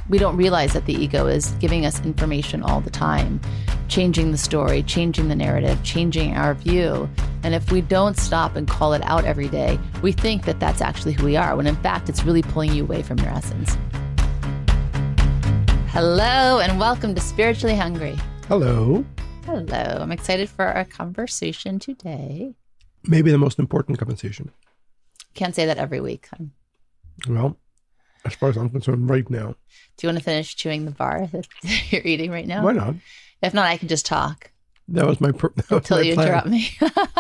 We don't realize that the ego is giving us information all the time, changing the story, changing the narrative, changing our view. And if we don't stop and call it out every day, we think that that's actually who we are, when in fact, it's really pulling you away from your essence. Hello, and welcome to Spiritually Hungry. Hello. Hello. I'm excited for our conversation today. Maybe the most important conversation. Can't say that every week. Well, as far as I'm concerned right now. Do you want to finish chewing the bar that you're eating right now? Why not? If not, I can just talk. That was my Until you interrupt me.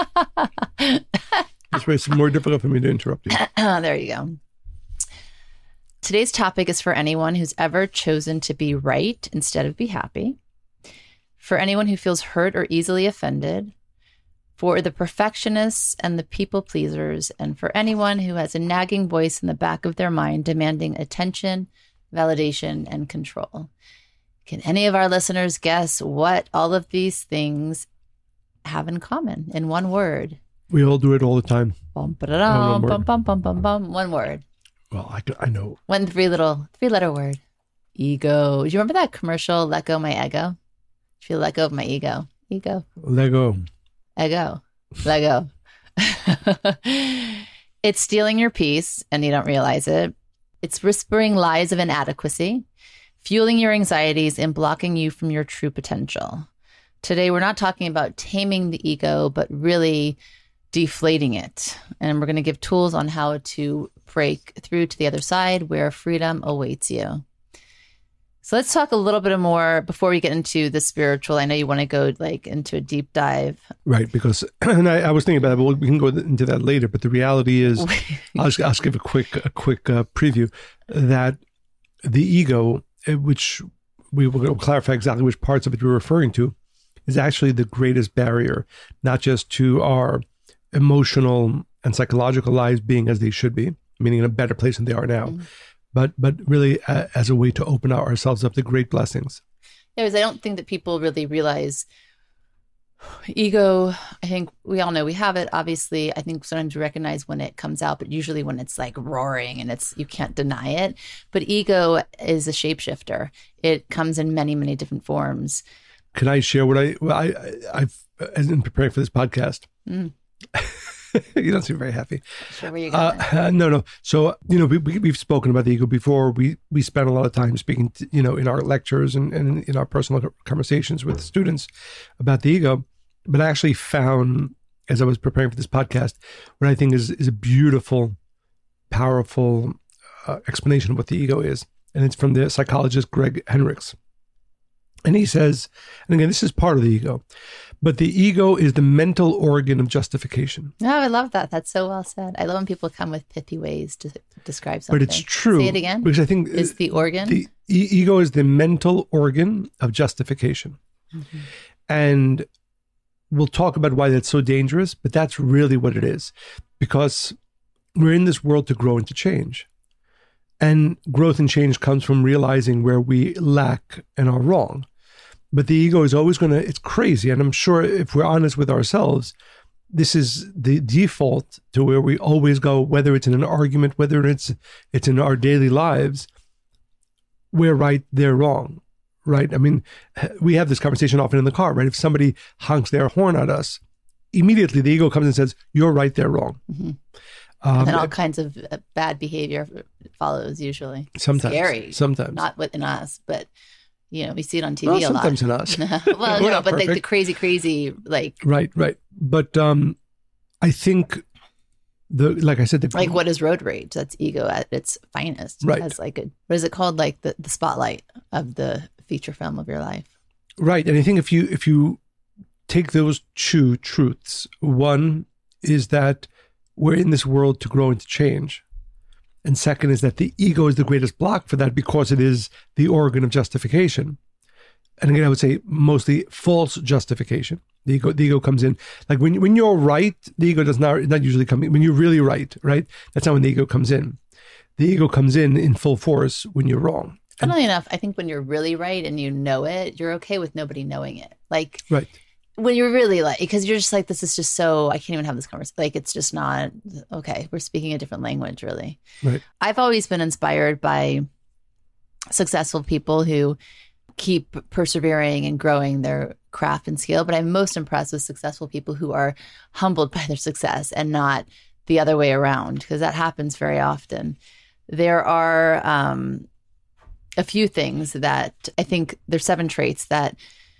This way it's more difficult for me to interrupt you. There you go. Today's topic is for anyone who's ever chosen to be right instead of be happy, for anyone who feels hurt or easily offended, for the perfectionists and the people pleasers, and for anyone who has a nagging voice in the back of their mind demanding attention, validation, and control. Can any of our listeners guess what all of these things have in common in one word? We all do it all the time. Bum, ba-da-dum, bum, bum, bum, bum, bum. One word. Well, I know. One three-letter word. Ego. Do you remember that commercial, Let Go My Ego? If you let go of my ego. Ego. Lego. Ego. Lego. It's stealing your peace and you don't realize it. It's whispering lies of inadequacy, fueling your anxieties and blocking you from your true potential. Today, we're not talking about taming the ego, but really deflating it. And we're going to give tools on how to break through to the other side where freedom awaits you. So let's talk a little bit more before we get into the spiritual. I know you want to go into a deep dive. Right, because and I was thinking about it, but we can go into that later. But the reality is, I'll just give a quick preview, that the ego, which we will clarify exactly which parts of it we're referring to, is actually the greatest barrier, not just to our emotional and psychological lives being as they should be, meaning in a better place than they are now. Mm-hmm. But really as a way to open ourselves up to great blessings. Yeah, because I don't think that people really realize ego. I think we all know we have it. Obviously, I think sometimes we recognize when it comes out, but usually when it's like roaring and you can't deny it. But ego is a shapeshifter. It comes in many, many different forms. Can I share what I've in preparing for this podcast? Mm. You don't seem very happy. Sure, where you going? No. So, we've spoken about the ego before. We spend a lot of time speaking, in our lectures and in our personal conversations with students about the ego. But I actually found, as I was preparing for this podcast, what I think is a beautiful, powerful explanation of what the ego is. And it's from the psychologist Greg Hendricks. And he says, and again, this is part of the ego, but the ego is the mental organ of justification. Oh, I love that. That's so well said. I love when people come with pithy ways to describe something. But it's true. Say it again. Because I think is the organ. The ego is the mental organ of justification. Mm-hmm. And we'll talk about why that's so dangerous, but that's really what it is. Because we're in this world to grow and to change. And growth and change comes from realizing where we lack and are wrong. But the ego is always it's crazy. And I'm sure if we're honest with ourselves, this is the default to where we always go, whether it's in an argument, whether it's in our daily lives, we're right, they're wrong, right? I mean, we have this conversation often in the car, right? If somebody honks their horn at us, immediately the ego comes and says, you're right, they're wrong. Mm-hmm. And all kinds of bad behavior follows usually. Sometimes. Scary. Sometimes. Not within us, but, we see it on TV a lot. Sometimes in us. Well, no, but the crazy, like... Right. But I think, like I said... what is road rage? That's ego at its finest. Right. It has what is it called? Like the spotlight of the feature film of your life. Right. And I think if you take those two truths, one is that we're in this world to grow and to change. And second is that the ego is the greatest block for that because it is the organ of justification. And again, I would say mostly false justification. The ego comes in. Like when you're right, the ego does not usually come in. When you're really right? That's not when the ego comes in. The ego comes in full force when you're wrong. Funnily enough, I think when you're really right and you know it, you're okay with nobody knowing it. Like, right. When you're really like, because you're just like, this is just so, I can't even have this conversation. Like, it's just not, okay, we're speaking a different language, really. Right. I've always been inspired by successful people who keep persevering and growing their craft and skill, but I'm most impressed with successful people who are humbled by their success and not the other way around, because that happens very often. There are a few things that I think there's 7 traits that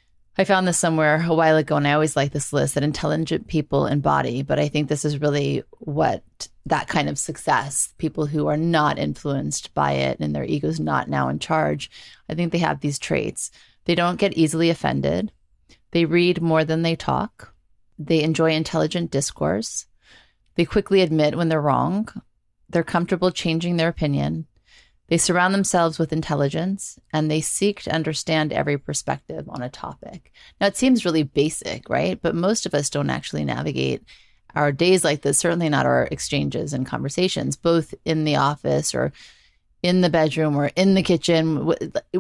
I found this somewhere a while ago, and I always like this list that intelligent people embody, but I think this is really what that kind of success, people who are not influenced by it and their ego's not now in charge, I think they have these traits. They don't get easily offended. They read more than they talk. They enjoy intelligent discourse. They quickly admit when they're wrong. They're comfortable changing their opinion. They surround themselves with intelligence, and they seek to understand every perspective on a topic. Now, it seems really basic, right? But most of us don't actually navigate our days like this, certainly not our exchanges and conversations, both in the office or in the bedroom or in the kitchen.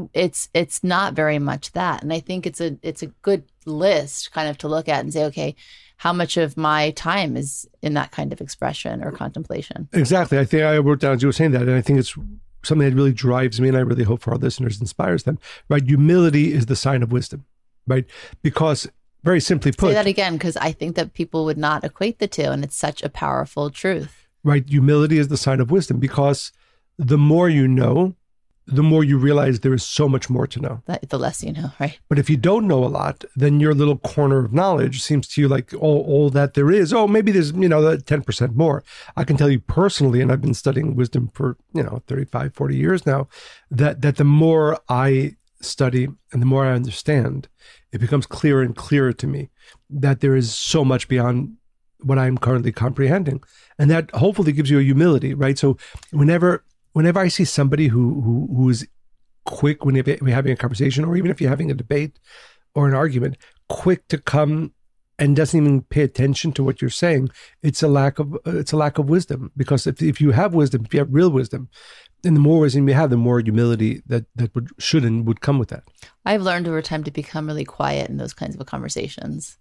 It's not very much that. And I think it's a good list kind of to look at and say, okay, how much of my time is in that kind of expression or contemplation? Exactly. I think I wrote down as you were saying that, and I think it's something that really drives me, and I really hope for our listeners inspires them, right? Humility is the sign of wisdom, right? Because very simply put— Say that again, because I think that people would not equate the two, and it's such a powerful truth. Right. Humility is the sign of wisdom, because the more you know, the more you realize there is so much more to know. The less you know, right? But if you don't know a lot, then your little corner of knowledge seems to you like all that there is. Oh, maybe there's, 10% more. I can tell you personally, and I've been studying wisdom for, 35, 40 years now, that the more I study and the more I understand, it becomes clearer and clearer to me that there is so much beyond what I'm currently comprehending. And that hopefully gives you a humility, right? So whenever I see somebody who is quick when we're having a conversation, or even if you're having a debate or an argument, quick to come and doesn't even pay attention to what you're saying, it's a lack of wisdom. Because if you have wisdom, if you have real wisdom, then the more wisdom you have, the more humility that would come with that. I've learned over time to become really quiet in those kinds of conversations.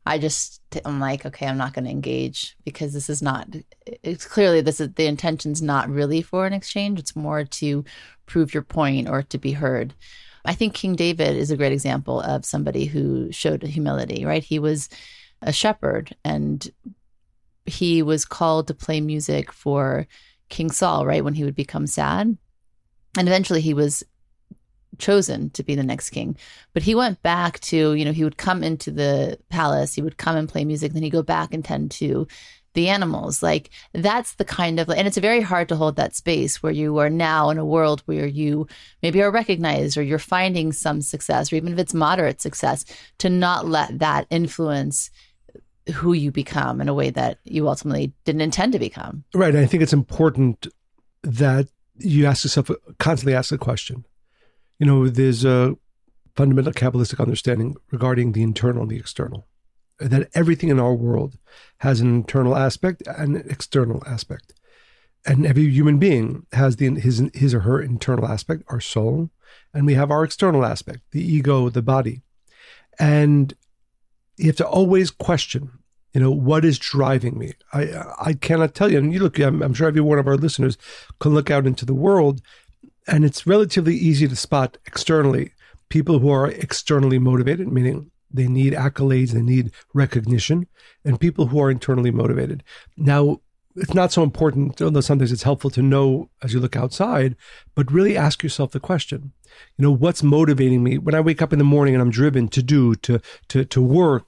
I'm like, okay, I'm not going to engage, because it's clearly the intention's not really for an exchange. It's more to prove your point or to be heard. I think King David is a great example of somebody who showed humility, right? He was a shepherd, and he was called to play music for King Saul, right? When he would become sad. And eventually he was chosen to be the next king. But he went back to, he would come into the palace, he would come and play music, then he'd go back and tend to the animals. Like, that's the kind of, and it's very hard to hold that space where you are now in a world where you maybe are recognized, or you're finding some success, or even if it's moderate success, to not let that influence who you become in a way that you ultimately didn't intend to become. Right. I think it's important that you constantly ask the question. There's a fundamental Kabbalistic understanding regarding the internal and the external, that everything in our world has an internal aspect and an external aspect. And every human being has his or her internal aspect, our soul, and we have our external aspect, the ego, the body. And you have to always question, what is driving me? I cannot tell you. And I'm sure every one of our listeners can look out into the world, and it's relatively easy to spot externally people who are externally motivated, meaning they need accolades, they need recognition, and people who are internally motivated. Now, it's not so important, although sometimes it's helpful to know as you look outside, but really ask yourself the question, what's motivating me when I wake up in the morning and I'm driven to work?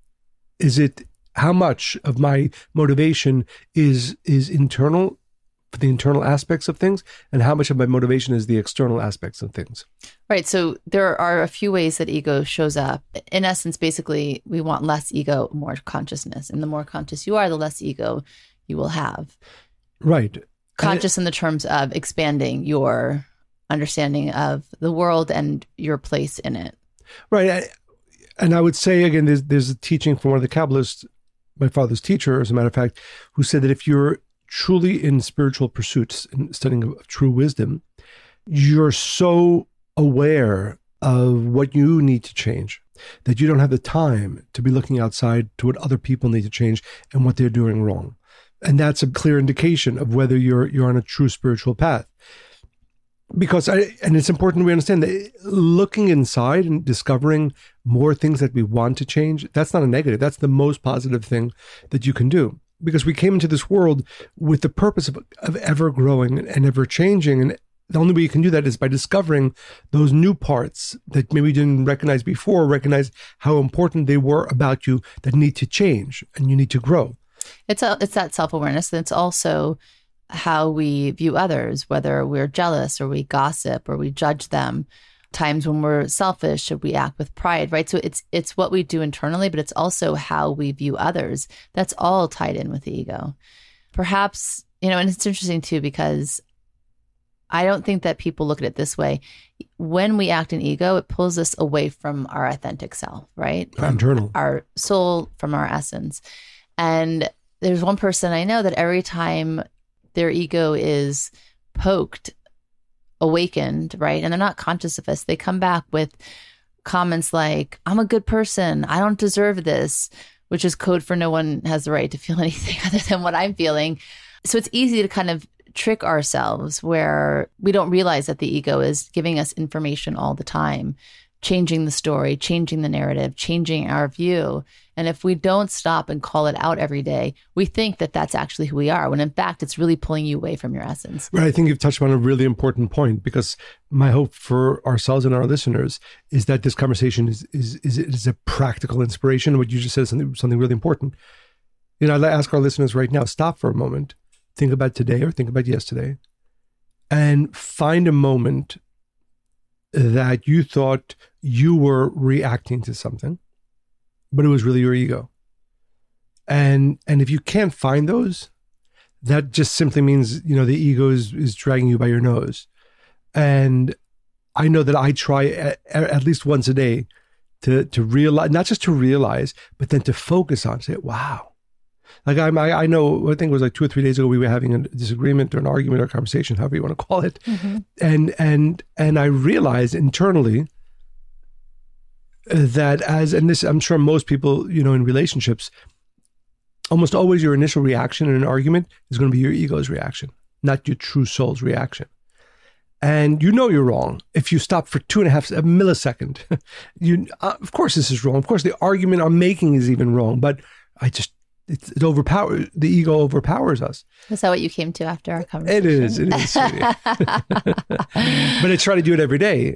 Is it, how much of my motivation is internal, for the internal aspects of things, and how much of my motivation is the external aspects of things? Right. So there are a few ways that ego shows up. In essence, basically, we want less ego, more consciousness. And the more conscious you are, the less ego you will have. Right. Conscious in the terms of expanding your understanding of the world and your place in it. Right. And I would say, again, there's a teaching from one of the Kabbalists, my father's teacher, as a matter of fact, who said that if you're truly in spiritual pursuits and studying of true wisdom, you're so aware of what you need to change that you don't have the time to be looking outside to what other people need to change and what they're doing wrong. And that's a clear indication of whether you're on a true spiritual path. Because and it's important we understand that looking inside and discovering more things that we want to change, that's not a negative. That's the most positive thing that you can do. Because we came into this world with the purpose of ever growing and ever changing. And the only way you can do that is by discovering those new parts that maybe you didn't recognize before, recognize how important they were about you that need to change and you need to grow. It's that self-awareness. And it's also how we view others, whether we're jealous or we gossip or we judge them. Times when we're selfish, or we act with pride, right? So it's what we do internally, but it's also how we view others. That's all tied in with the ego. Perhaps, and it's interesting too, because I don't think that people look at it this way. When we act in ego, it pulls us away from our authentic self, right? Internal. Our soul, from our essence. And there's one person I know that every time their ego is poked, awakened, right? And they're not conscious of this. They come back with comments like, I'm a good person. I don't deserve this, which is code for no one has the right to feel anything other than what I'm feeling. So it's easy to kind of trick ourselves where we don't realize that the ego is giving us information all the time, changing the story, changing the narrative, changing our view. And if we don't stop and call it out every day, we think that that's actually who we are, when in fact, it's really pulling you away from your essence. Right. I think you've touched on a really important point, because my hope for ourselves and our listeners is that this conversation is a practical inspiration. What you just said is something really important. I'd ask our listeners right now, stop for a moment, think about today or think about yesterday, and find a moment that you thought you were reacting to something, but it was really your ego. And if you can't find those, that just simply means, the ego is dragging you by your nose. And I know that I try at least once a day to realize, not just to realize, but then to focus on, say, wow. Like I know, I think it was like 2 or 3 days ago, we were having a disagreement or an argument or a conversation, however you want to call it. Mm-hmm. And I realized internally that and this, I'm sure most people, in relationships, almost always your initial reaction in an argument is going to be your ego's reaction, not your true soul's reaction. And you're wrong. If you stop for 2.5 millisecond, of course this is wrong. Of course the argument I'm making is even wrong, but it overpowers, the ego overpowers us. Is that what you came to after our conversation? It is. But I try to do it every day.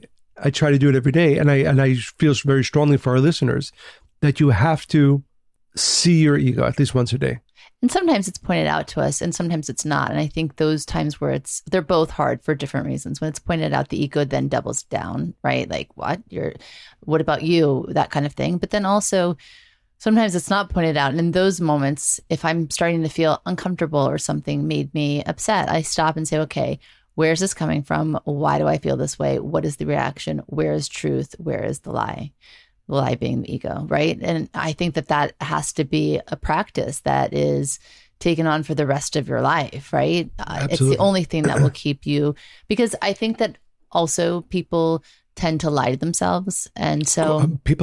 And I feel very strongly for our listeners that you have to see your ego at least once a day. And sometimes it's pointed out to us and sometimes it's not. And I think those times where they're both hard for different reasons. When it's pointed out, the ego then doubles down, right? Like, what about you? That kind of thing. But then also, sometimes it's not pointed out. And in those moments, if I'm starting to feel uncomfortable or something made me upset, I stop and say, okay, where's this coming from? Why do I feel this way? What is the reaction? Where is truth? Where is the lie? The lie being the ego, right? And I think that has to be a practice that is taken on for the rest of your life, right? It's the only thing that will keep you, because I think that also people tend to lie to themselves. And so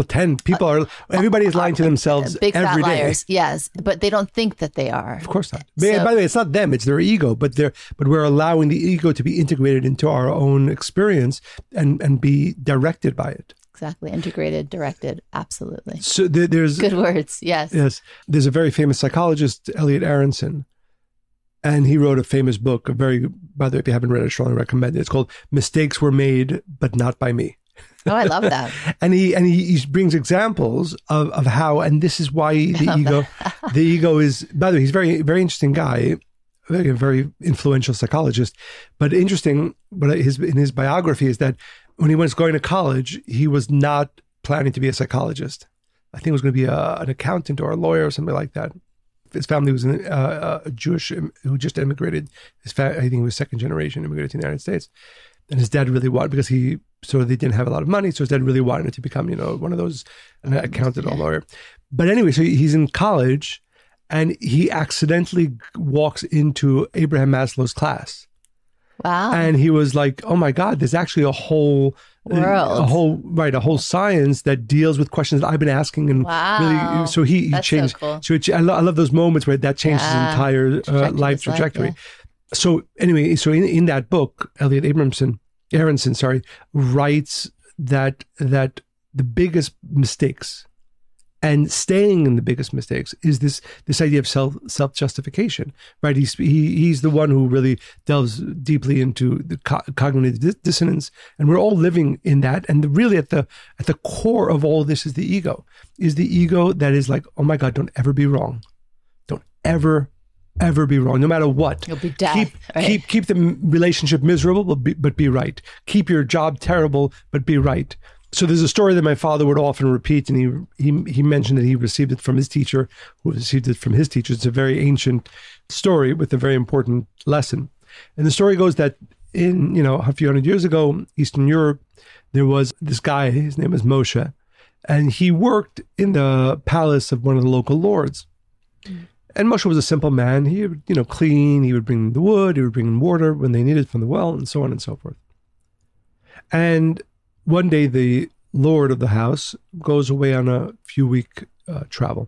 everybody is lying to themselves big fat every day. Liars, yes, but they don't think that they are. Of course not. By the way, it's not them, it's their ego, but we're allowing the ego to be integrated into our own experience and be directed by it. Exactly. Integrated, directed. Absolutely. So there's good words. Yes. Yes. There's a very famous psychologist, Elliot Aronson, and he wrote a famous book, by the way, if you haven't read it, I strongly recommend it. It's called Mistakes Were Made, But Not By Me. Oh, I love that. and he brings examples of how, and this is why the ego is, by the way, he's a very, very interesting guy, a very influential psychologist, but interesting, but in his biography is that when he was going to college, he was not planning to be a psychologist. I think it was going to be an accountant or a lawyer or something like that. His family was a Jewish who just immigrated. I think he was second generation immigrated to the United States. And his dad really wanted, because they didn't have a lot of money, so his dad really wanted to become, one of those, an accountant or lawyer. But anyway, so he's in college and he accidentally walks into Abraham Maslow's class. Wow. And he was like, oh my God, there's actually a whole world, a whole science that deals with questions that I've been asking. And really, so he changed. So cool. I love those moments where that changes his entire life trajectory. Yeah. So anyway, in that book, Elliot Aronson, Aronson, writes that the biggest mistakes and staying in the biggest mistakes is this idea of self-justification, right? He's the one who really delves deeply into the cognitive dissonance, and we're all living in that. And really at the core of all this is the ego that is like, oh my God, don't ever be wrong. Don't ever be wrong, no matter what. You'll be dead. Keep the relationship miserable, but be right. Keep your job terrible, but be right. So there's a story that my father would often repeat, and he mentioned that he received it from his teacher, who received it from his teacher. It's a very ancient story with a very important lesson. And the story goes that in, a few hundred years ago, Eastern Europe, there was this guy, his name was Moshe, and he worked in the palace of one of the local lords. And Moshe was a simple man. He would, clean, he would bring the wood, he would bring water when they needed from the well, and so on and so forth. And one day, the lord of the house goes away on a few-week travel.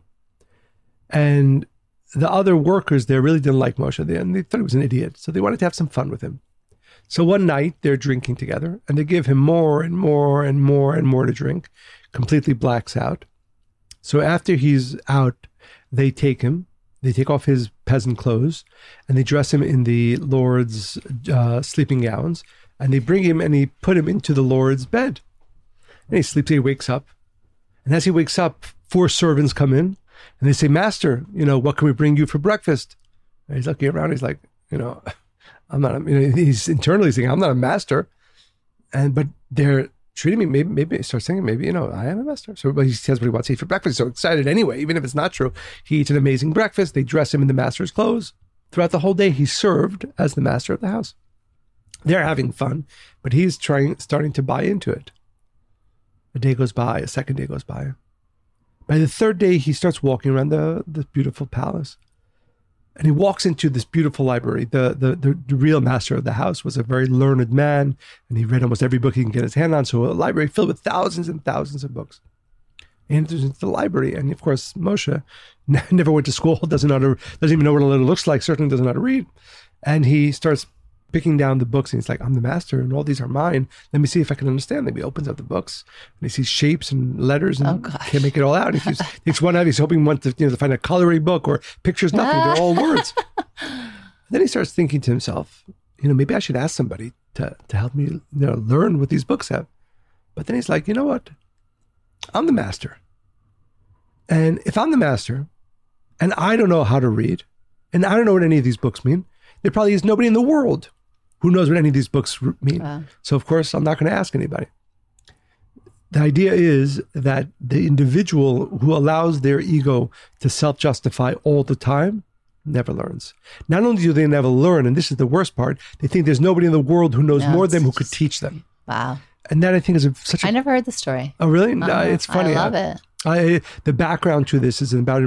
And the other workers there really didn't like Moshe. They thought he was an idiot, so they wanted to have some fun with him. So one night, they're drinking together, and they give him more and more and more and more to drink, completely blacks out. So after he's out, they take off his peasant clothes, and they dress him in the lord's sleeping gowns, and they bring him and he put him into the Lord's bed. And he sleeps, he wakes up. And as he wakes up, 4 servants come in and they say, Master, what can we bring you for breakfast? And he's looking around, he's like, I'm not, he's internally saying, I'm not a master. But they're treating me, maybe he starts thinking, I am a master. So he says what he wants to eat for breakfast. He's so excited anyway, even if it's not true. He eats an amazing breakfast. They dress him in the master's clothes. Throughout the whole day, he served as the master of the house. They're having fun, but he's starting to buy into it. A day goes by, a second day goes by. By the third day, he starts walking around the beautiful palace. And he walks into this beautiful library. The real master of the house was a very learned man, and he read almost every book he can get his hand on. So a library filled with thousands and thousands of books. He enters into the library, and of course, Moshe never went to school, doesn't even know what a letter looks like, certainly doesn't know how to read. And he starts picking down the books, and he's like, I'm the master, and all these are mine. Let me see if I can understand them. He opens up the books, and he sees shapes and letters, and can't make it all out. And he takes one out, he's hoping to find a coloring book or pictures, nothing. They're all words. Then he starts thinking to himself, maybe I should ask somebody to help me learn what these books have. But then he's like, you know what? I'm the master. And if I'm the master, and I don't know how to read, and I don't know what any of these books mean, there probably is nobody in the world who knows what any of these books mean. Wow. So, of course, I'm not going to ask anybody. The idea is that the individual who allows their ego to self-justify all the time never learns. Not only do they never learn, and this is the worst part, they think there's nobody in the world who knows more than them who could teach them. Wow. And that, I think, is I never heard the story. Oh, really? No, it's funny. I love it. The background to this is about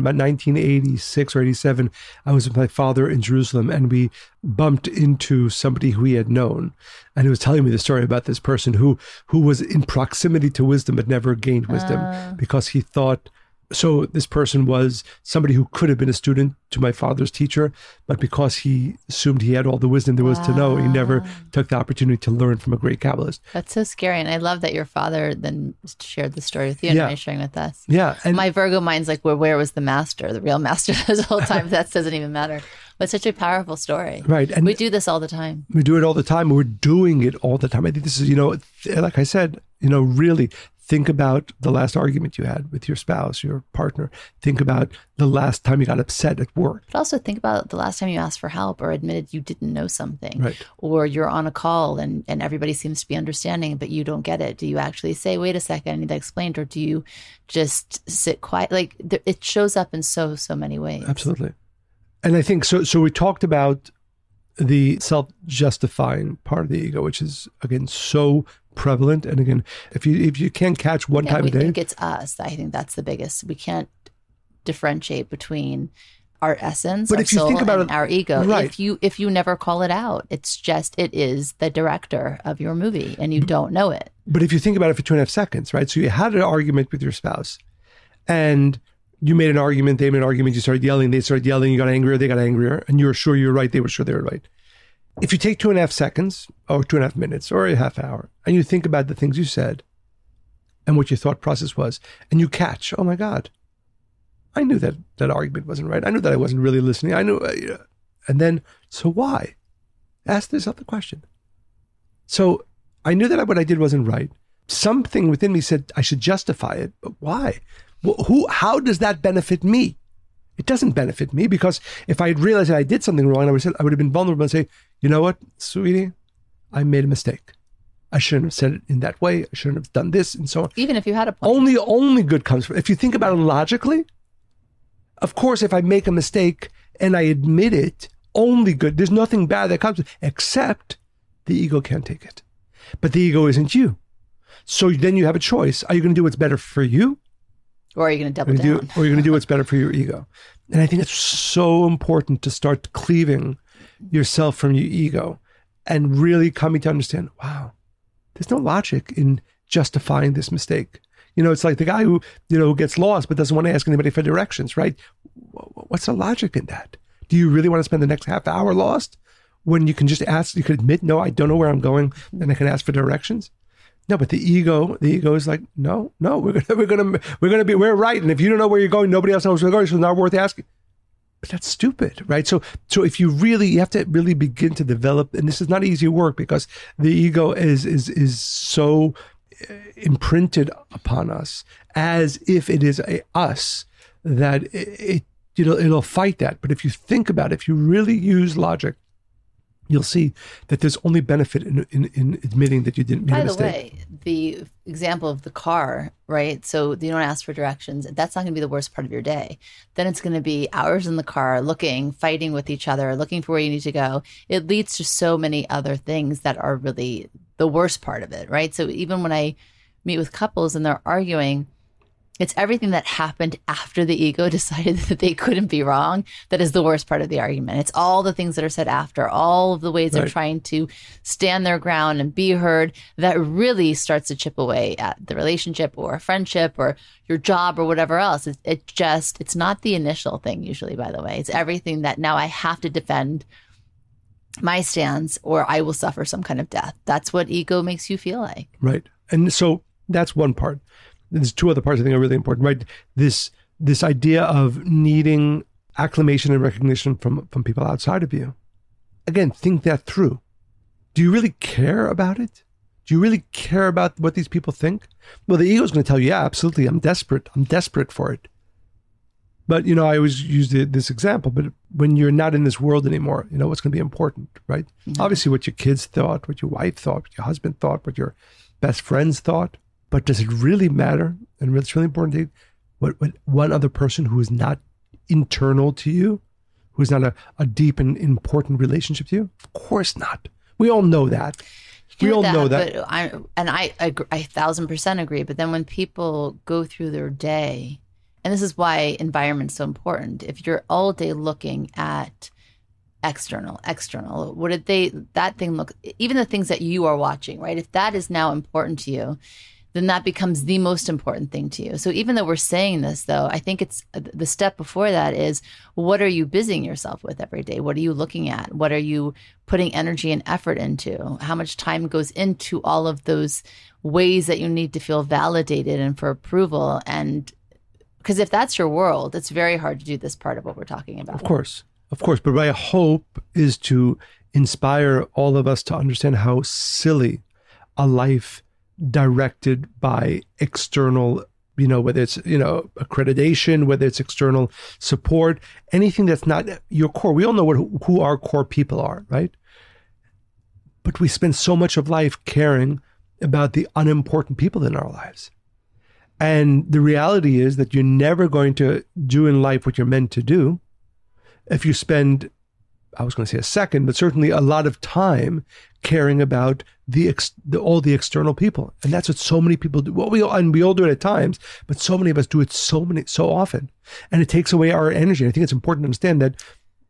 1986 or 87. I was with my father in Jerusalem, and we bumped into somebody who he had known, and he was telling me the story about this person who was in proximity to wisdom but never gained wisdom because he thought. So this person was somebody who could have been a student to my father's teacher, but because he assumed he had all the wisdom there was to know, he never took the opportunity to learn from a great Kabbalist. That's so scary. And I love that your father then shared the story with you and now you're sharing with us. Yeah. And my Virgo mind's like, well, where was the master, the real master this whole time? That doesn't even matter. But it's such a powerful story. Right. And we do this all the time. We do it all the time. We're doing it all the time. I think this is, like I said, really think about the last argument you had with your spouse, your partner. Think about the last time you got upset at work. But also think about the last time you asked for help or admitted you didn't know something. Right. Or you're on a call and everybody seems to be understanding, but you don't get it. Do you actually say, wait a second, I need that explained? Or do you just sit quiet? Like it shows up in so many ways. Absolutely. And I think, so we talked about the self-justifying part of the ego, which is, again, so prevalent. And again, if you can't catch one time a day. I think it's us. I think that's the biggest. We can't differentiate between our essence, but our soul, and our ego. Right. If you never call it out, it is the director of your movie and you don't know it. But if you think about it for 2.5 seconds, right? So you had an argument with your spouse and you made an argument, they made an argument, you started yelling, they started yelling, you got angrier, they got angrier, and you were sure you were right, they were sure they were right. if you take 2.5 seconds or 2.5 minutes or a half hour and you think about the things you said and what your thought process was, and you catch, oh my God, I knew that that argument wasn't right. I knew that I wasn't really listening. I knew, and then, so why? Ask yourself the question. So I knew that what I did wasn't right. Something within me said I should justify it, but why? Well, how does that benefit me? It doesn't benefit me, because if I had realized that I did something wrong, I would have been vulnerable and say, you know what, sweetie, I made a mistake. I shouldn't have said it in that way. I shouldn't have done this, and so on. Even if you had a point. Only good comes from it. If you think about it logically, of course, if I make a mistake and I admit it, only good. There's nothing bad that comes, except the ego can't take it. But the ego isn't you. So then you have a choice. Are you going to do what's better for you? Or are you going to double down? Or are you going to do what's better for your ego? And I think it's so important to start cleaving yourself from your ego and really coming to understand, wow, there's no logic in justifying this mistake. You know, it's like the guy who, who gets lost but doesn't want to ask anybody for directions, right? What's the logic in that? Do you really want to spend the next half hour lost when you can just ask, you could admit, no, I don't know where I'm going, and I can ask for directions? No, but the ego is like, no, we're right. And if you don't know where you're going, nobody else knows where you're going, so it's not worth asking. But that's stupid, right? So if you have to really begin to develop, and this is not easy work because the ego is so imprinted upon us as if it is a us, that it'll fight that. But if you think about it, if you really use logic, you'll see that there's only benefit in admitting that you didn't make a mistake. By the way, the example of the car, right? So you don't ask for directions. That's not going to be the worst part of your day. Then it's going to be hours in the car, fighting with each other, looking for where you need to go. It leads to so many other things that are really the worst part of it, right? So even when I meet with couples and they're arguing, it's everything that happened after the ego decided that they couldn't be wrong that is the worst part of the argument. It's all the things that are said after, all of the ways they're trying to stand their ground and be heard, that really starts to chip away at the relationship or a friendship or your job or whatever else. It's not the initial thing usually, by the way. It's everything that now I have to defend my stance or I will suffer some kind of death. That's what ego makes you feel like. Right. And so that's one part. There's two other parts I think are really important, right? This idea of needing acclamation and recognition from people outside of you. Again, think that through. Do you really care about it? Do you really care about what these people think? Well, the ego is going to tell you, yeah, absolutely, I'm desperate for it. But, I always use this example, but when you're not in this world anymore, what's going to be important, right? Mm-hmm. Obviously what your kids thought, what your wife thought, what your husband thought, what your best friends thought. But does it really matter? And it's really important what one other person who is not internal to you, who is not a deep and important relationship to you? Of course not. We all know that. We all know that. But I 1,000% agree. But then when people go through their day, and this is why environment's so important. If you're all day looking at external, what did that thing look, even the things that you are watching, right? If that is now important to you, then that becomes the most important thing to you. So even though we're saying this, though, I think it's the step before that is, what are you busying yourself with every day? What are you looking at? What are you putting energy and effort into? How much time goes into all of those ways that you need to feel validated and for approval? And because if that's your world, it's very hard to do this part of what we're talking about. Of course. But my hope is to inspire all of us to understand how silly a life directed by external, whether it's, accreditation, whether it's external support, anything that's not your core. We all know who our core people are, right? But we spend so much of life caring about the unimportant people in our lives. And the reality is that you're never going to do in life what you're meant to do if you spend, I was going to say a second, but certainly a lot of time caring about all the external people. And that's what so many people do. Well, we all do it at times, but so many of us do it so often. And it takes away our energy. I think it's important to understand that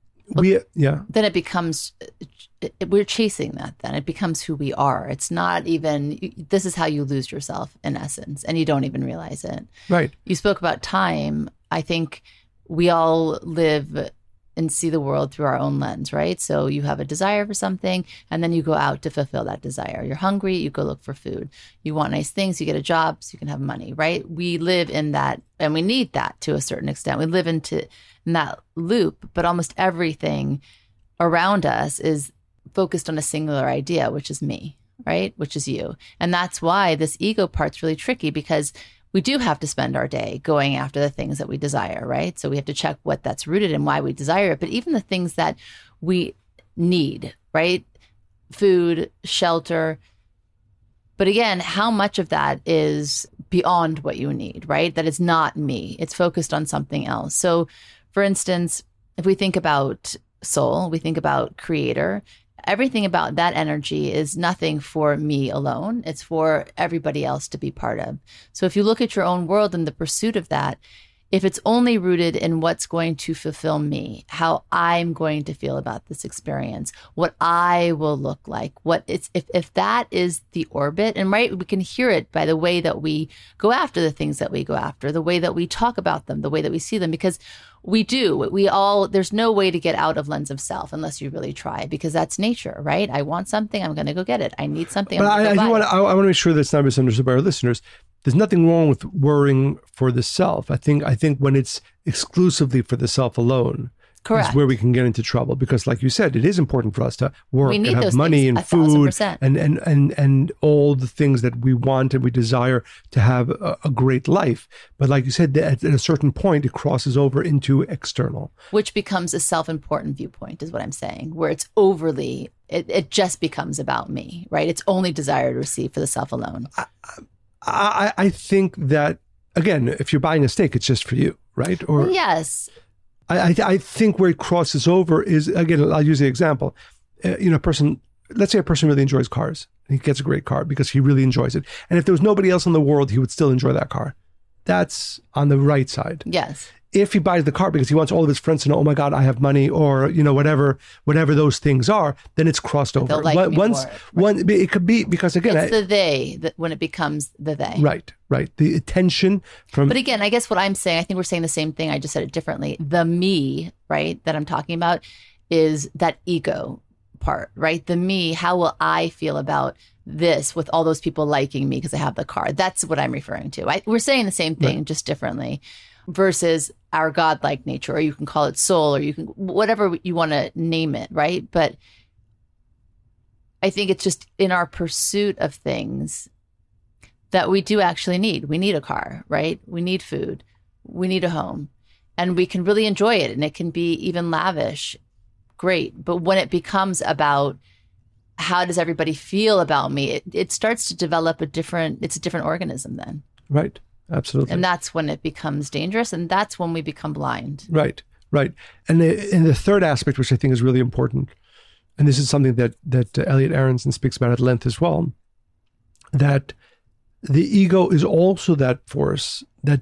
then it becomes, we're chasing that then. It becomes who we are. It's not even, this is how you lose yourself in essence, and you don't even realize it. Right. You spoke about time. I think we all live and see the world through our own lens, right? So you have a desire for something, and then you go out to fulfill that desire. You're hungry, you go look for food. You want nice things, you get a job so you can have money, right? We live in that, and we need that to a certain extent. We live in that loop, but almost everything around us is focused on a singular idea, which is me, right? Which is you. And that's why this ego part's really tricky, because we do have to spend our day going after the things that we desire, right? So we have to check what that's rooted in, why we desire it. But even the things that we need, right? Food, shelter. But again, how much of that is beyond what you need, right? That is not me. It's focused on something else. So for instance, if we think about soul, we think about creator, everything about that energy is nothing for me alone. It's for everybody else to be part of. So if you look at your own world and the pursuit of that, if it's only rooted in what's going to fulfill me, how I'm going to feel about this experience, what I will look like, if that is the orbit, and right, we can hear it by the way that we go after the things that we go after, the way that we talk about them, the way that we see them, because there's no way to get out of lens of self unless you really try, because that's nature, right? I want something, I'm going to go get it. I need something, but I want to make sure that's not misunderstood by our listeners. There's nothing wrong with worrying for the self. I think when it's exclusively for the self alone, correct, is where we can get into trouble. Because, like you said, it is important for us to work and have those money things, and food 1,000%. and all the things that we want and we desire to have a great life. But like you said, at a certain point, it crosses over into external, which becomes a self-important viewpoint, is what I'm saying, where it's overly, it just becomes about me, right? It's only desire to receive for the self alone. I think that, again, if you're buying a steak, it's just for you, right? Or yes. I think where it crosses over is, again, I'll use the example. Let's say a person really enjoys cars. He gets a great car because he really enjoys it. And if there was nobody else in the world, he would still enjoy that car. That's on the right side. Yes. If he buys the car because he wants all of his friends to know, oh my God, I have money, or whatever those things are, then it's crossed over. They'll like me for it. It could be because, again, it's the they that when it becomes the they. Right. The attention from. But again, I guess what I'm saying, I think we're saying the same thing. I just said it differently. The me, right, that I'm talking about is that ego part, right? The me. How will I feel about this with all those people liking me because I have the car? That's what I'm referring to. We're saying the same thing, just differently. Versus our godlike nature, or you can call it soul, or you can, whatever you want to name it, right? But I think it's just in our pursuit of things that we do actually need. We need a car, right? We need food. We need a home. And we can really enjoy it, and it can be even lavish. Great. But when it becomes about how does everybody feel about me, it starts to develop it's a different organism then. Right. Absolutely. And that's when it becomes dangerous, and that's when we become blind. Right. And the third aspect, which I think is really important, and this is something that Elliot Aronson speaks about at length as well, that the ego is also that force that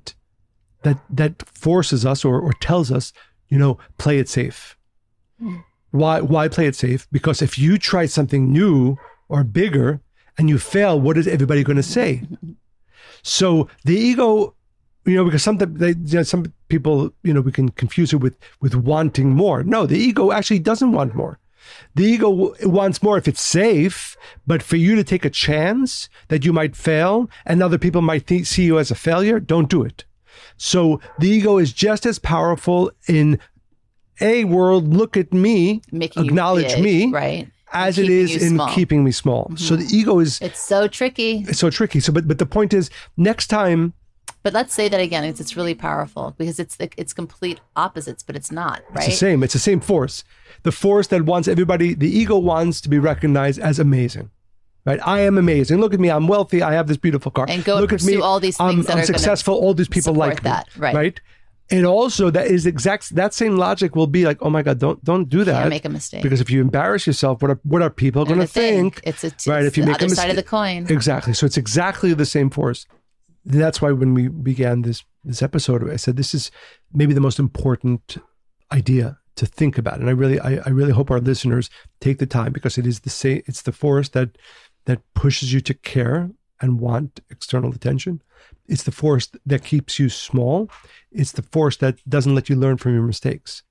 forces us or tells us, play it safe. Why play it safe? Because if you try something new or bigger and you fail, what is everybody going to say? So the ego, because some people, we can confuse it with wanting more. No, the ego actually doesn't want more. The ego wants more if it's safe, but for you to take a chance that you might fail and other people might see you as a failure, don't do it. So the ego is just as powerful in a world, look at me, acknowledge me, right? As it is in keeping me small. Mm-hmm. So the ego it's so tricky. It's so tricky. So, but the point is, next time. But let's say that again. It's really powerful because it's complete opposites, but it's not, right? It's the same. It's the same force. The force that wants everybody. The ego wants to be recognized as amazing, right? I am amazing. Look at me. I'm wealthy. I have this beautiful car. And go look and pursue at me. All these things that I'm are successful. All these people like that, me, right? And also that same logic will be like, oh my God, don't do that. Can't make a mistake. Because if you embarrass yourself, what are people going to think? It's right? If you the make other a mistake, side of the coin. Exactly. So it's exactly the same force. That's why when we began this episode, I said this is maybe the most important idea to think about. And I really hope our listeners take the time, because it is it's the force that pushes you to care and want external attention. It's the force that keeps you small. It's the force that doesn't let you learn from your mistakes.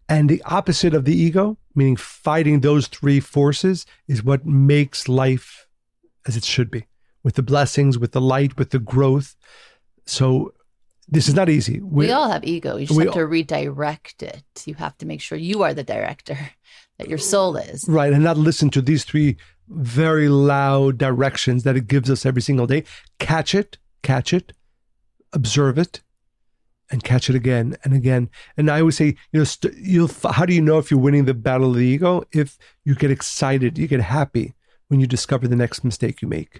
And the opposite of the ego, meaning fighting those three forces, is what makes life as it should be, with the blessings, with the light, with the growth. So this is not easy. We all have ego. You just have to redirect it. You have to make sure you are the director, that your soul is. Right. And not listen to these three very loud directions that it gives us every single day. Catch it, observe it, and catch it again and again. And I always say, how do you know if you're winning the battle of the ego? If you get excited, you get happy when you discover the next mistake you make.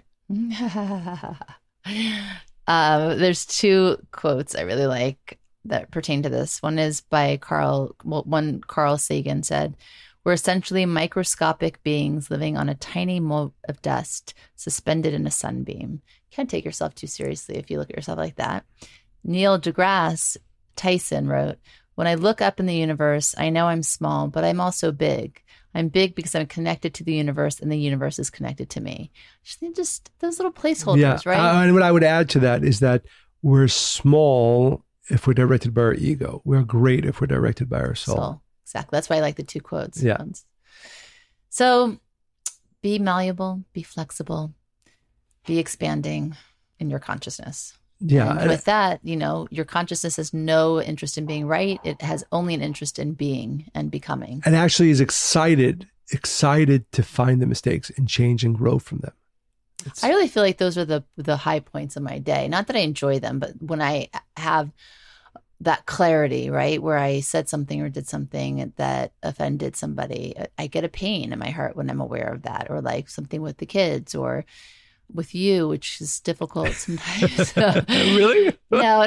There's two quotes I really like that pertain to this. One is by Carl Sagan said, "We're essentially microscopic beings living on a tiny mote of dust suspended in a sunbeam." You can't take yourself too seriously if you look at yourself like that. Neil deGrasse Tyson wrote, "When I look up in the universe, I know I'm small, but I'm also big. I'm big because I'm connected to the universe and the universe is connected to me." Just those little placeholders, right? And what I would add to that is that we're small if we're directed by our ego. We're great if we're directed by our soul. Exactly. That's why I like the two quotes. Yeah. So be malleable, be flexible, be expanding in your consciousness. Yeah. And with that, your consciousness has no interest in being right. It has only an interest in being and becoming. And actually is excited to find the mistakes and change and grow from them. I really feel like those are the high points of my day. Not that I enjoy them, but when I have that clarity, right, where I said something or did something that offended somebody, I get a pain in my heart when I'm aware of that, or like something with the kids or with you, which is difficult sometimes. Really?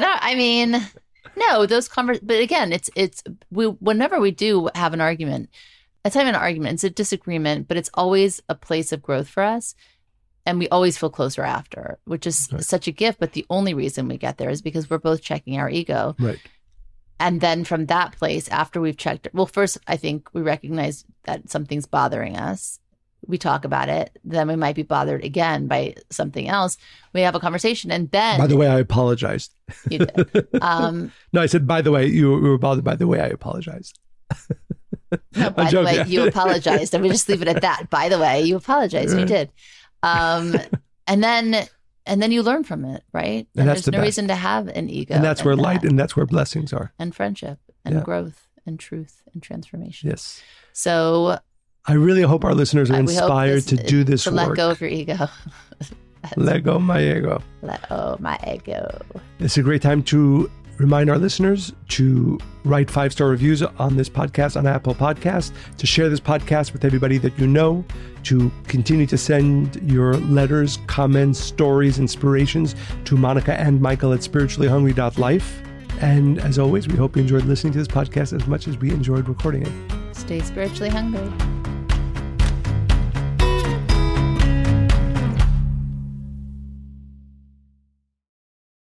No, those but again, whenever we do have an argument, it's not even an argument, it's a disagreement, but it's always a place of growth for us. And we always feel closer after, which is such a gift. But the only reason we get there is because we're both checking our ego. Right. And then from that place, after we've checked it, well, first, I think we recognize that something's bothering us. We talk about it. Then we might be bothered again by something else. We have a conversation. And then... By the way, I apologized. You did. No, I said, by the way, you were bothered by the way I apologized. No, by the way, you apologized. And we just leave it at that. By the way, you apologized. You did. And then you learn from it, right? And there's no reason to have an ego. And that's where light and that's where blessings are. And friendship and growth and truth and transformation. Yes. So I really hope our listeners are inspired to do this work. Let go of your ego. Let go of my ego. Let go of my ego. It's a great time to remind our listeners to write 5-star reviews on this podcast on Apple Podcasts, to share this podcast with everybody that you know, to continue to send your letters, comments, stories, inspirations to Monica and Michael at spirituallyhungry.life. And as always, we hope you enjoyed listening to this podcast as much as we enjoyed recording it. Stay spiritually hungry.